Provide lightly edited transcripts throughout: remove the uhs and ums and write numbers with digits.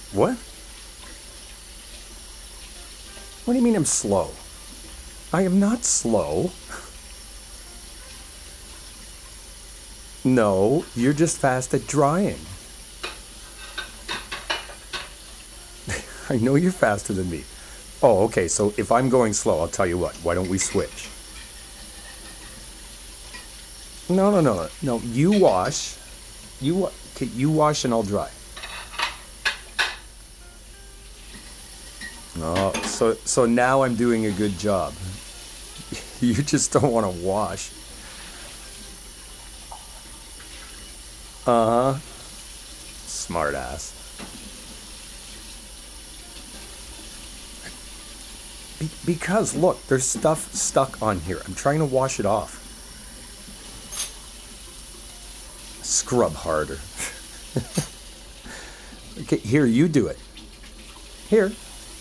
What? What do you mean I'm slow? I am not slow. No, you're just fast at drying. I know you're faster than me. Oh, okay, so if I'm going slow, I'll tell you what. Why don't we switch? No. You wash. Okay, you wash and I'll dry. Oh, so now I'm doing a good job. You just don't want to wash. Smart ass. Because look, there's stuff stuck on here. I'm trying to wash it off. Scrub harder. Okay, here, you do it. Here.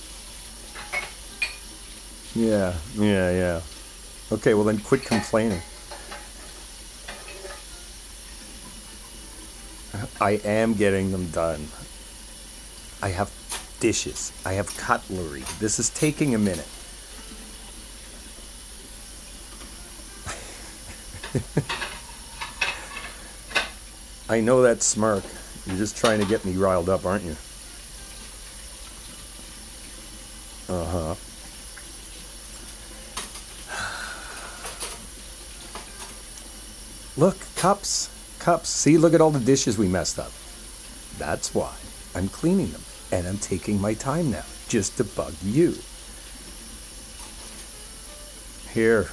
Yeah. Okay, well then quit complaining. I am getting them done. I have dishes. I have cutlery. This is taking a minute. I know that smirk. You're just trying to get me riled up, aren't you? Uh-huh. Look, cups. Cups. See, look at all the dishes we messed up. That's why I'm cleaning them. And I'm taking my time now, just to bug you. Here.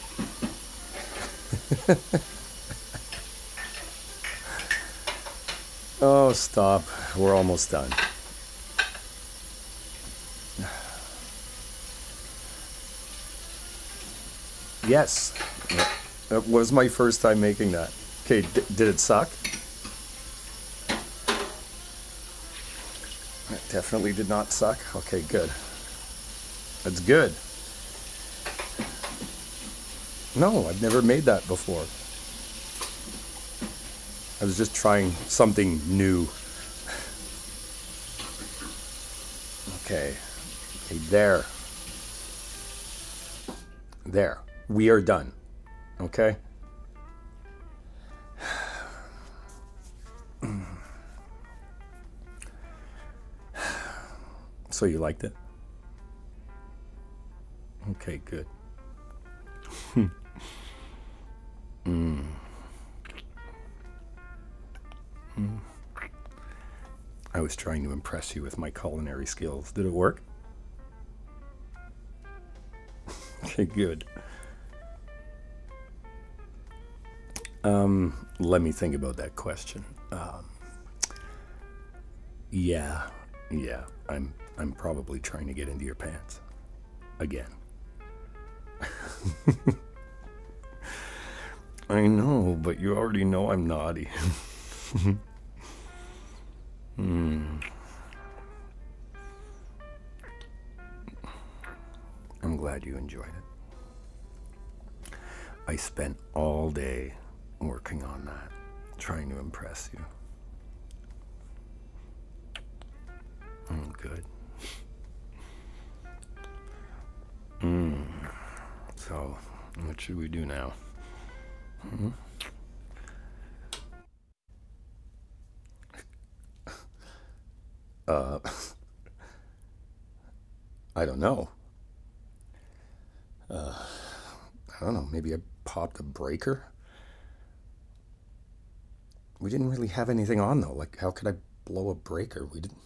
Oh, stop. We're almost done. Yes. That was my first time making that. Okay, did it suck? It definitely did not suck. Okay, good. That's good. No, I've never made that before. I was just trying something new. Okay. Okay, there. There. We are done. Okay? So you liked it? Okay, good. I was trying to impress you with my culinary skills. Did it work? Okay, good. Let me think about that question. Yeah. I'm probably trying to get into your pants. Again. I know, but you already know I'm naughty. I'm glad you enjoyed it. I spent all day working on that, trying to impress you. Good. So, what should we do now? Uh, I don't know. I don't know. Maybe I popped a breaker? We didn't really have anything on though. Like, how could I blow a breaker? We didn't.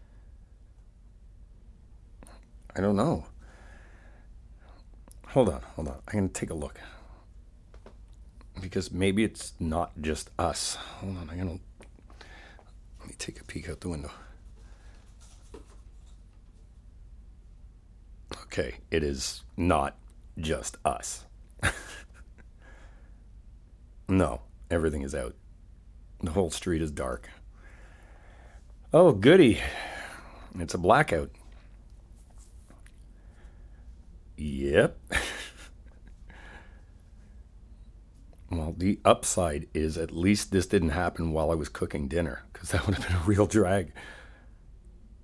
I don't know. Hold on. I'm gonna take a look. Because maybe it's not just us. Hold on, let me take a peek out the window. Okay, it is not just us. No, everything is out. The whole street is dark. Oh, goody. It's a blackout. Yep. Well, the upside is at least this didn't happen while I was cooking dinner, because that would have been a real drag.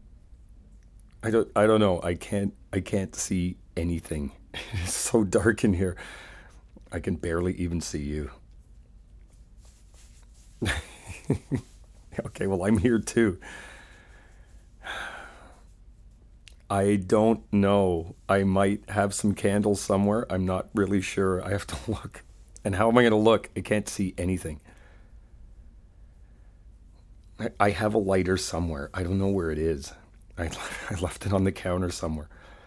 I don't know. I can't see anything. It's so dark in here. I can barely even see you. Okay, well, I'm here too. I don't know. I might have some candles somewhere. I'm not really sure. I have to look. And how am I going to look? I can't see anything. I have a lighter somewhere. I don't know where it is. I, I left it on the counter somewhere.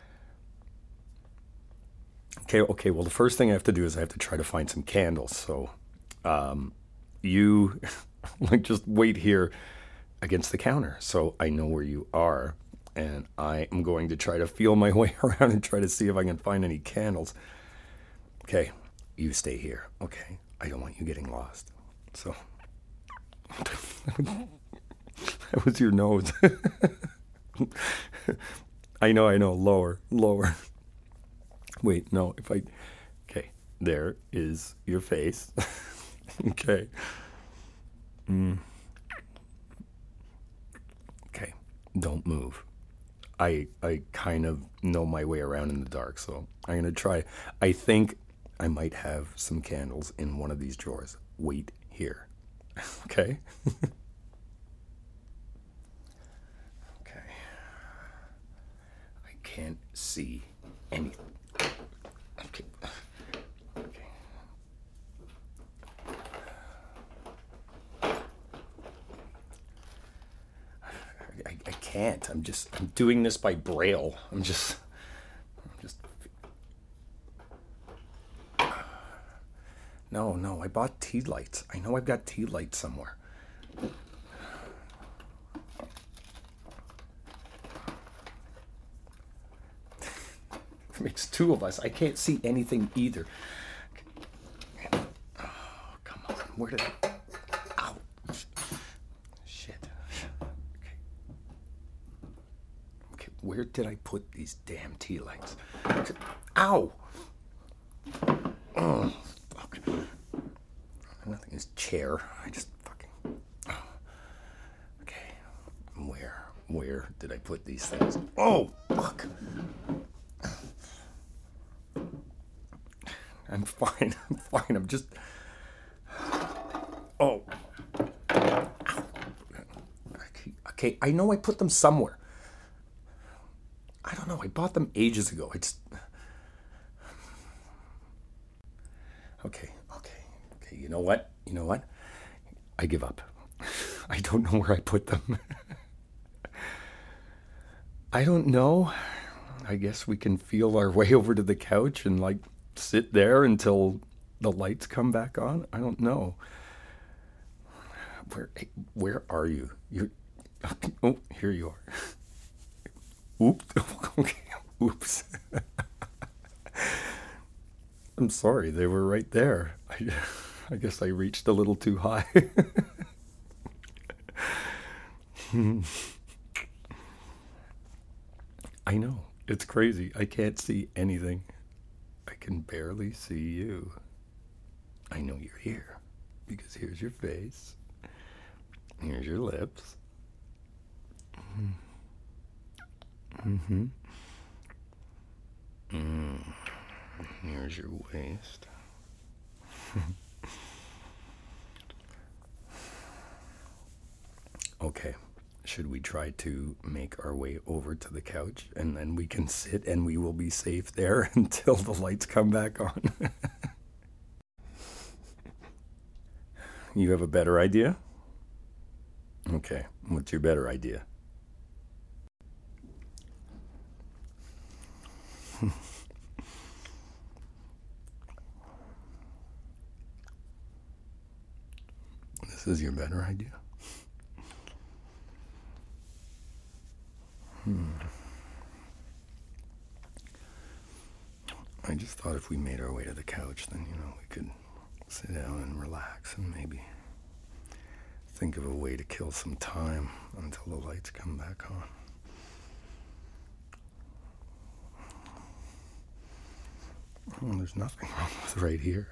Okay, okay. Well, the first thing I have to do is I have to try to find some candles. So you like just wait here against the counter so I know where you are. And I am going to try to feel my way around and try to see if I can find any candles. Okay, you stay here. Okay, I don't want you getting lost. So, that was your nose. I know. Lower, lower. Wait, no, if I. Okay, there is your face. Okay. Okay, don't move. I kind of know my way around in the dark, so I'm gonna try. I think I might have some candles in one of these drawers. Wait here. Okay? Okay. I can't see anything. Okay. Okay. I can't. I'm doing this by braille. I'm just No, no, I bought tea lights. I know I've got tea lights somewhere. It makes two of us. I can't see anything either. Oh, come on. Where did I... Ow. Shit. Okay. Okay, where did I put these damn tea lights? Ow! Oh, fuck. Nothing is chair. I just fucking... Oh. Okay. Where did I put these things? Oh, fuck. I'm fine. I'm fine. I'm just... Oh. Ow. Okay, I know I put them somewhere. I don't know. I bought them ages ago. I just... Okay, okay, okay. You know what? You know what? I give up. I don't know where I put them. I don't know. I guess we can feel our way over to the couch and like sit there until the lights come back on. I don't know. Where are you? You're... Oh, here you are. Oops. Okay. Oops. I'm sorry, they were right there. I guess I reached a little too high. I know, it's crazy. I can't see anything. I can barely see you. I know you're here because here's your face, here's your lips. Mm-hmm. Here's your waist. Okay, should we try to make our way over to the couch and then we can sit and we will be safe there until the lights come back on? You have a better idea? Okay, what's your better idea? This is your better idea? I just thought if we made our way to the couch, then, we could sit down and relax and maybe think of a way to kill some time until the lights come back on. Oh, there's nothing wrong with right here.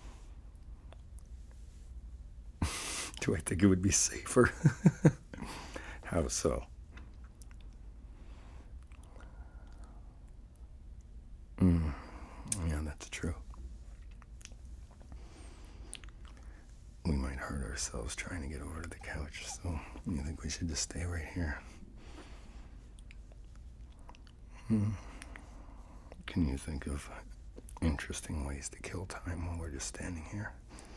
Do I think it would be safer? How so? hurt ourselves trying to get over to the couch, so you think we should just stay right here? Can you think of interesting ways to kill time while we're just standing here?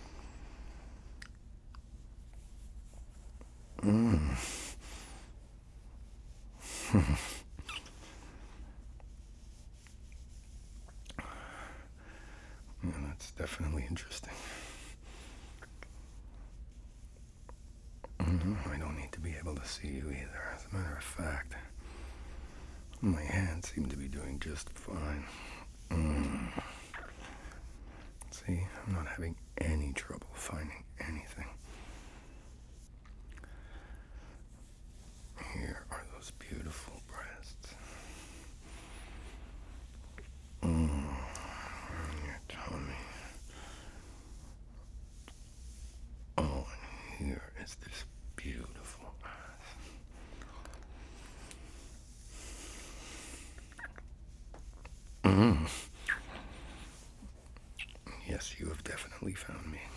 Yeah, that's definitely interesting. I don't need to be able to see you either. As a matter of fact, my hands seem to be doing just fine. See, I'm not having any trouble finding anything. Here are those beautiful breasts. And your tummy. Oh, and here is this beautiful ass. Yes, you have definitely found me.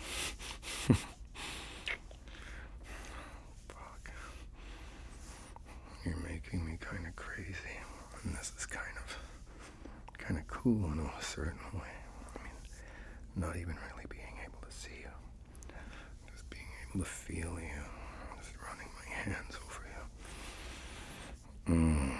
Fuck. You're making me kind of crazy. And this is kind of cool in a certain way. I mean, not even really being able to see you. Just being able to feel you. Just running my hands over you.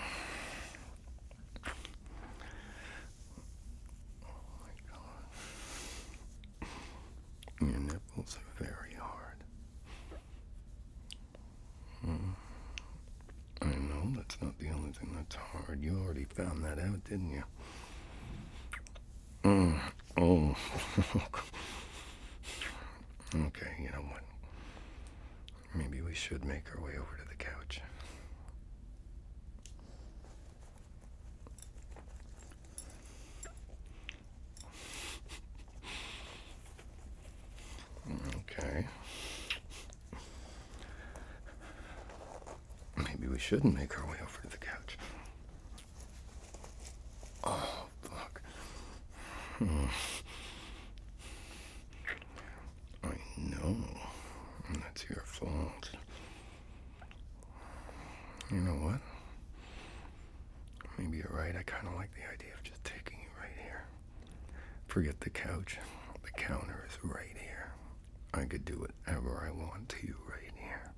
Oh my God. Your nipples are very hard. I know that's not the only thing that's hard. You already found that out, didn't you? Oh. Okay, you know what? Maybe we should make our way over to the couch. Okay. Maybe we shouldn't make our way over to the couch. Oh, fuck. I know. That's your fault. You know what? Maybe you're right. I kind of like the idea of just taking you right here. Forget the couch. The counter is right here. I could do whatever I want to you right here.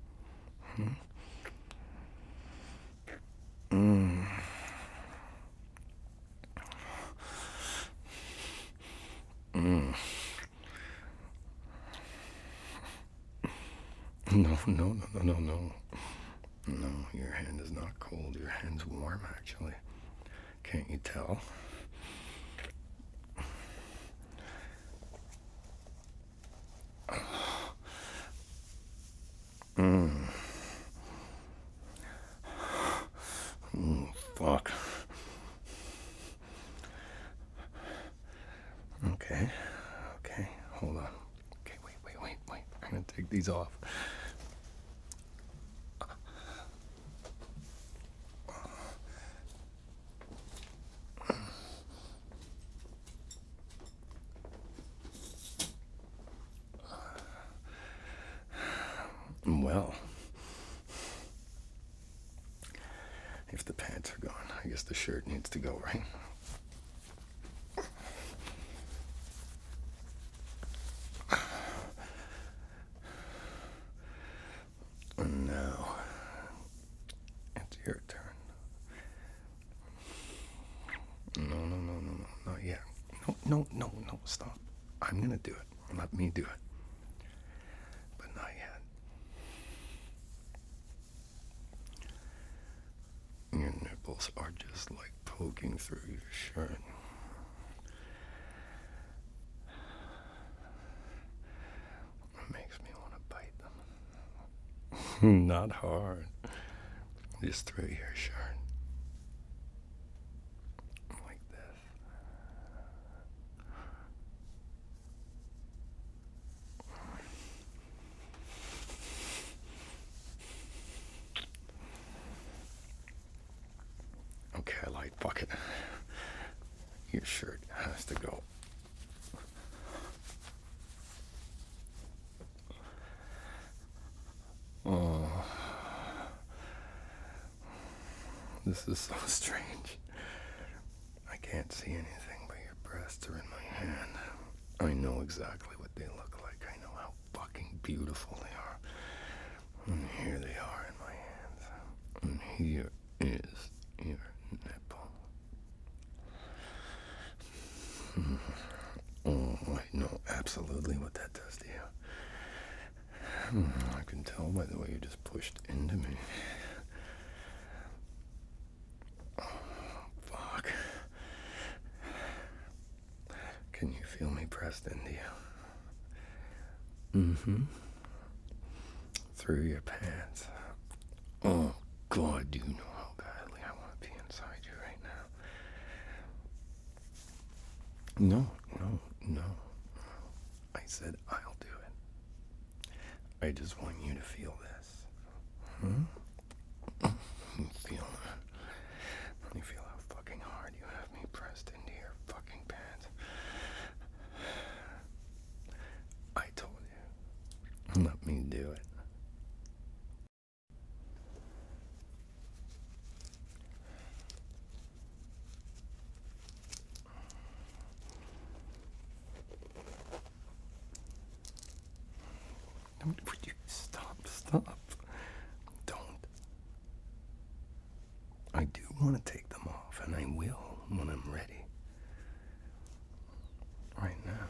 No. No, your hand is not cold. Your hand's warm, actually. Can't you tell? Oh, fuck. Okay. Hold on. Okay, wait. I'm gonna take these off. Well, if the pants are gone, I guess the shirt needs to go, right? And now, it's your turn. No, not yet. No, stop. I'm gonna do it. Let me do it. But not yet. Your nipples are just like poking through your shirt. It makes me want to bite them. Not hard. Just through your shirt. Like this. Okay, I lied. Fuck it. Your shirt has to go. This is so strange. I can't see anything, but your breasts are in my hand. I know exactly what they look like. I know how fucking beautiful they are. And here they are in my hands. And here is your nipple. Oh, I know absolutely what that does to you. I can tell by the way you just pushed into me. Fuck. Can you feel me pressed into you? Through your pants. Oh, God, do you know how badly I want to be inside you right now? No. I said I'll do it. I just want you to feel this. You feel that? You feel how fucking hard you have me pressed into your fucking pants. I told you. Let me do it. Would you stop? Don't. I do want to take them off, and I will when I'm ready. Right now,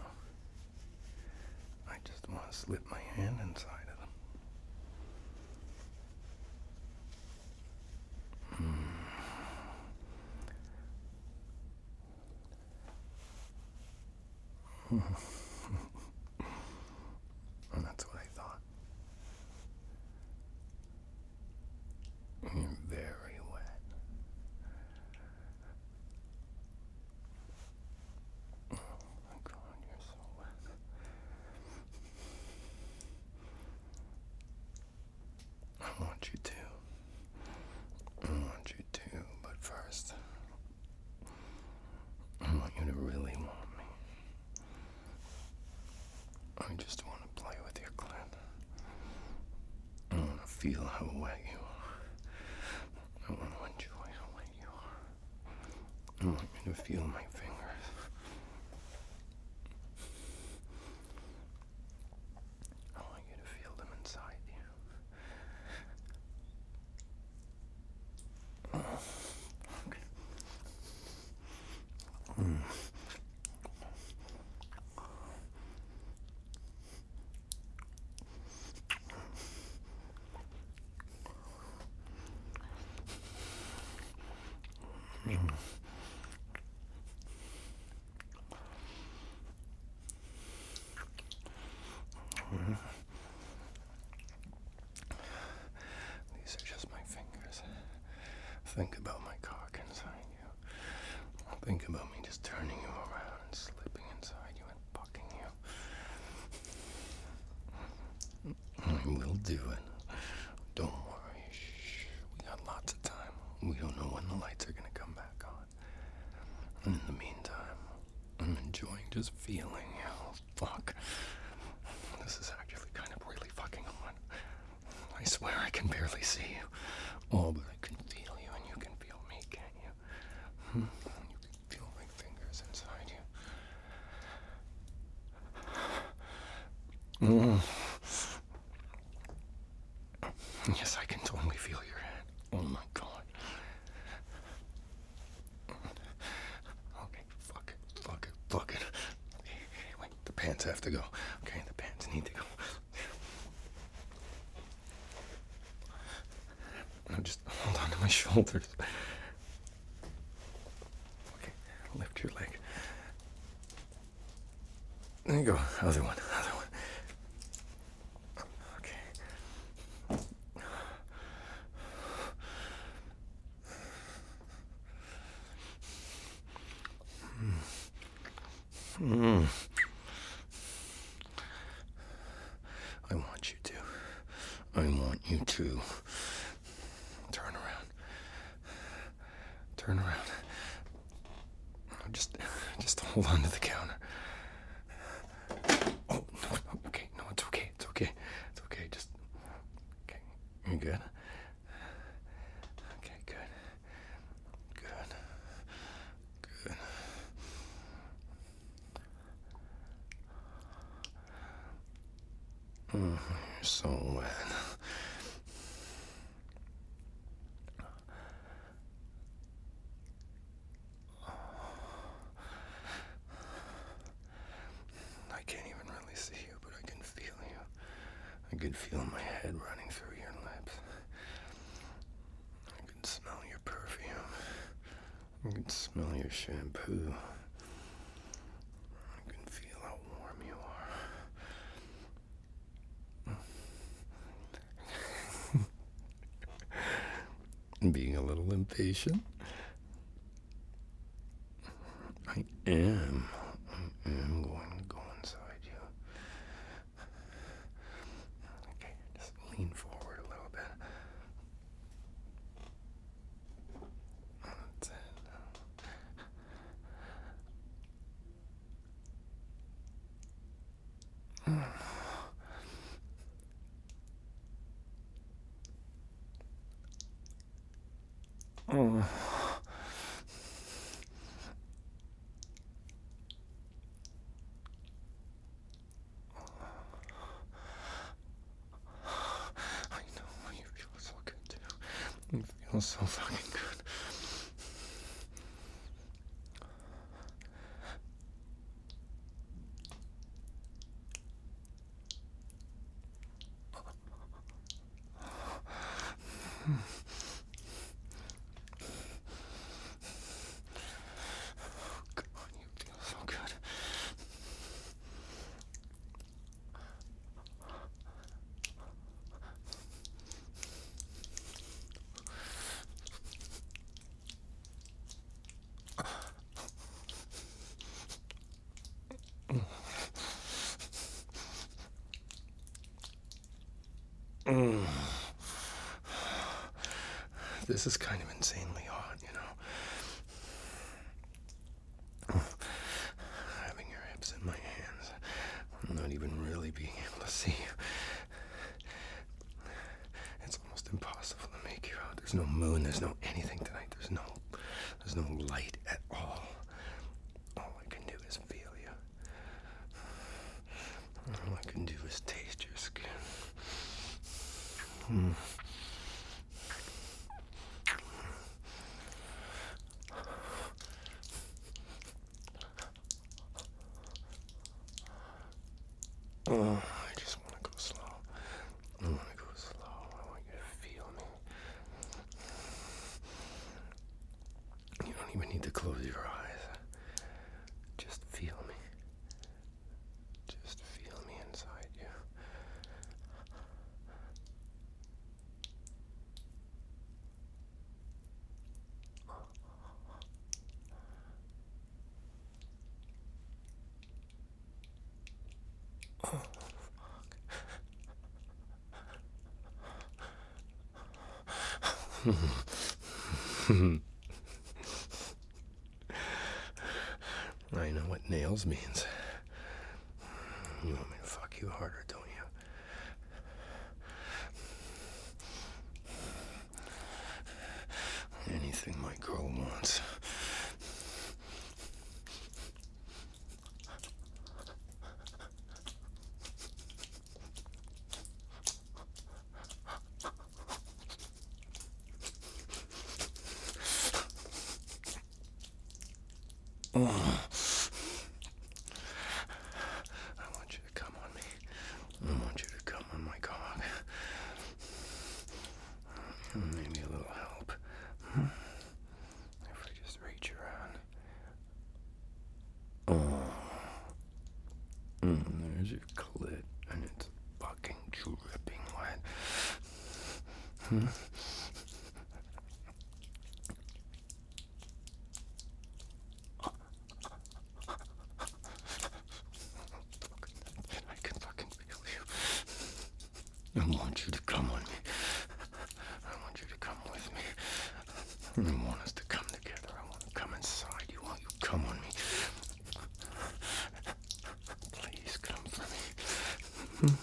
I just want to slip my hand inside of them. And that's what I thought. You're very wet. Oh my God, you're so wet. I want you to. But first, I want you to really want me. I just want to play with your clit. I want to feel how wet you are. I want to enjoy how wet you are. I want you to feel my fingers. I want you to feel them inside you. Okay. These are just my fingers. Think about my cock inside you. Think about me just turning you around and slipping inside you and fucking you. I will do it. Don't worry. Shh. We got lots of time. We don't know when the lights are gonna come back on. And in the meantime, I'm enjoying just feeling you. Fuck. This is actually kind of really fucking hot. I swear I can barely see you. Oh, but I can feel you and you can feel me, can't you? You can feel my fingers inside you. Yes, I can totally feel your hand. Oh my God. Okay, fuck it. Hey, wait, the pants have to go. Okay, the pants need to go. Now just hold on to my shoulders. Okay, lift your leg. There you go. Other one. Okay. I want you to. Turn around. Just hold on to the counter. Oh, no, okay. No, it's okay. Just, okay. You good? Okay, good. so wet. I can't even really see you, but I can feel you. I can feel my head running through your lips. I can smell your perfume. I can smell your shampoo. I can feel how warm you are. Being a little impatient. I am going to go inside you. Okay, just lean forward a little bit. That's it. Oh. It feels so fucking good. Come on, you feel so good. This is kind of insanely hot, you know. Having your hips in my hands, not even really being able to see you. It's almost impossible to make you out. There's no moon, there's no anything tonight. There's no light at all. All I can do is feel you. All I can do is taste your skin. Oh, I just want to go slow. I want to go slow. I want you to feel me. You don't even need to close your eyes. Just feel me. Just feel me inside you. I know what nails means. You want me to fuck you harder, don't you? Anything my girl wants. Oh. I want you to come on me. I want you to come on my cock. Maybe a little help. If I just reach around. Oh. There's your clit, and it's fucking dripping wet. I want you to come on me. I want you to come with me. I want us to come together. I want to come inside you. I want you to come on me. Please come for me.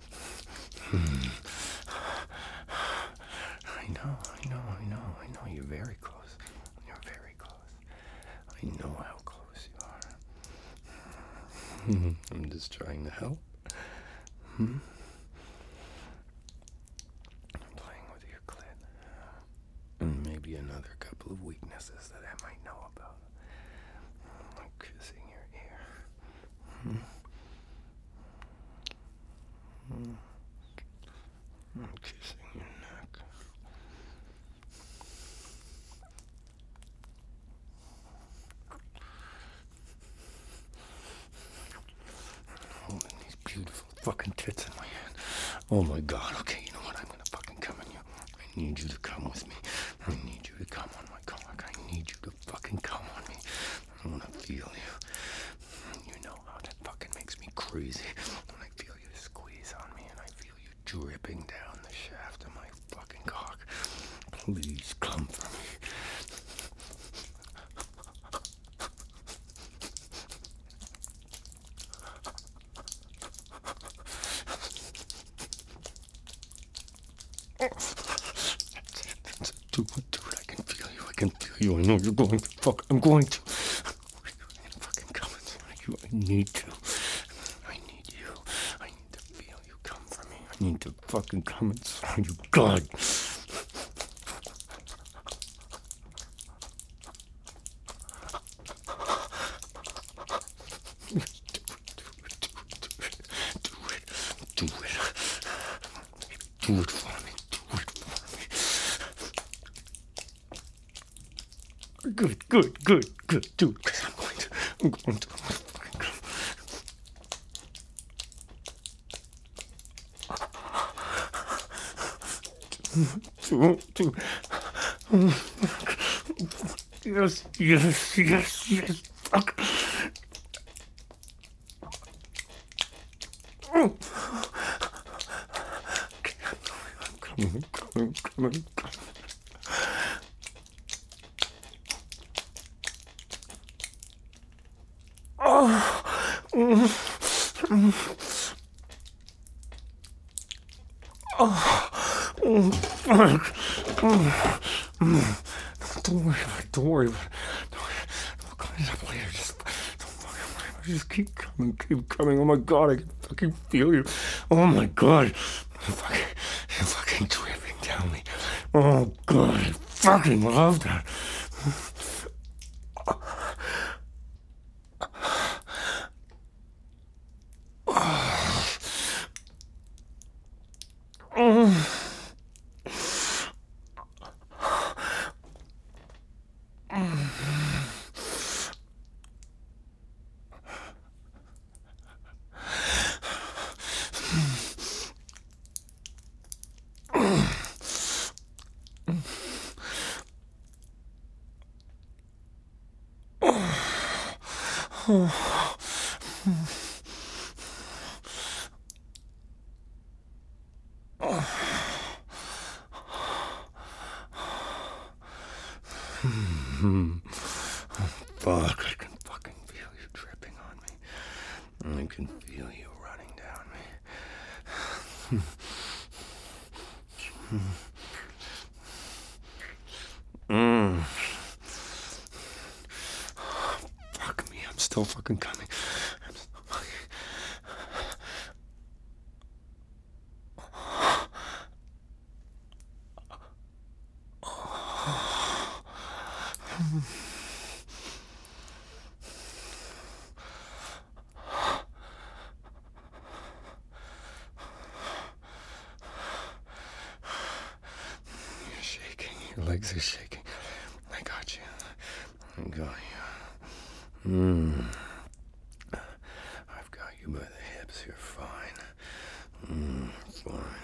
I know. You're I know how close you are. I'm just trying to help. I'm playing with your clit. And maybe another couple of weaknesses that I might know about. Like kissing your ear. I'm kissing your neck. Holding these beautiful fucking tits in my hand. Oh my god, okay, you know what? I'm gonna fucking come on you. I need you to come with me. I need you to come on my cock. I need you to fucking come on me. I wanna feel you. You know how that fucking makes me crazy. When I feel you squeeze on me and I feel you dripping down the shaft of my fucking cock. Please come for me. Do it. I can feel you. I can feel you. I know you're going to fuck. I'm going to. I'm fucking coming for you. I need to. I need you. I need to feel you come for me. I need to fucking come inside you. God. Do it for me. Good. Do it, because I'm going to fucking come. Do it. Yes. Fuck. Okay, I'm coming. Don't worry about it. Don't worry about it. I'll clean it up later. Just keep coming. Oh my god, I can fucking feel you. Oh my god. You're fucking dripping down me. Oh god, I fucking love that. Fuck, I can fucking feel you dripping on me. I can feel you running down me. Fuck me, I'm still fucking coming. You're shaking. Your legs are shaking. I got you. I've got you by the hips. You're fine. Fine.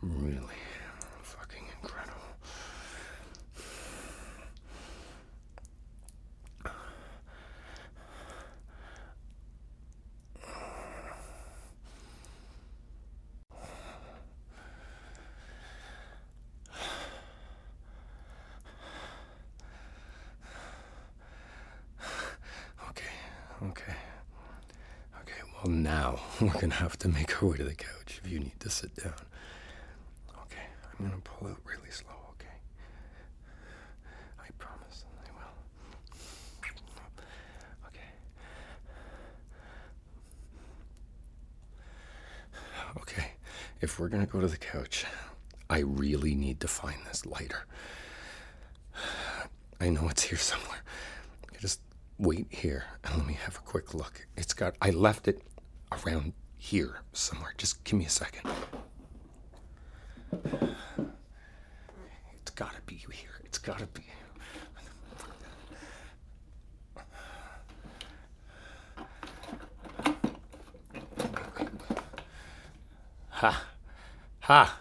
really fucking incredible. Okay. Well, now we're gonna have to make our way to the couch if you need to sit down. Okay, I'm gonna pull out really slow, okay? I promise I will. Okay. Okay, if we're gonna go to the couch, I really need to find this lighter. I know it's here somewhere. Just wait here and let me have a quick look. I left it around here somewhere. Just give me a second. It's gotta be here. It's gotta be. Ha.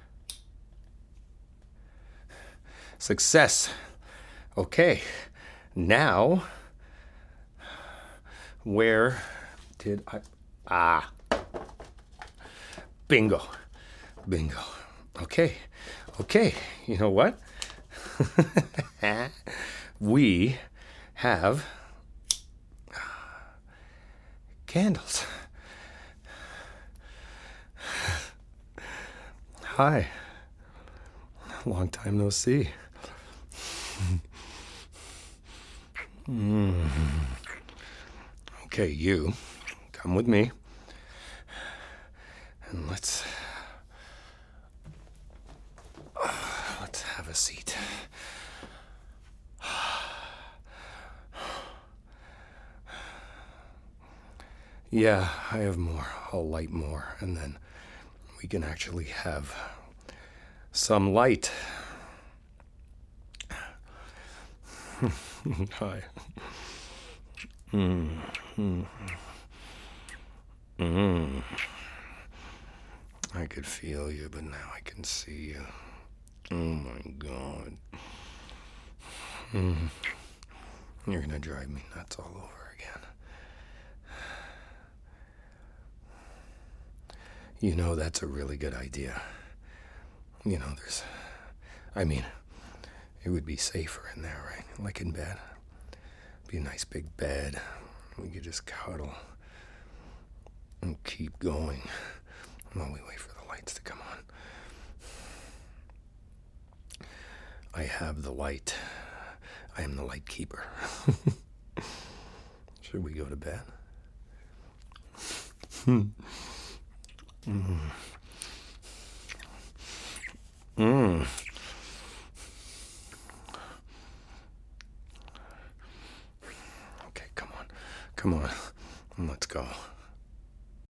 Success. Okay. Now, where did I... Bingo. Okay. You know what? We have candles. Hi. Long time no see. Okay, you come with me and let's have a seat. Yeah, I have more. I'll light more, and then we can actually have some light. Hi. I could feel you, but now I can see you. Oh my God. You're gonna drive me nuts all over again. You know, that's a really good idea. You know, it would be safer in there, right? Like in bed. Be a nice big bed. We could just cuddle and keep going while we wait for the lights to come on. I have the light. I am the light keeper. Should we go to bed?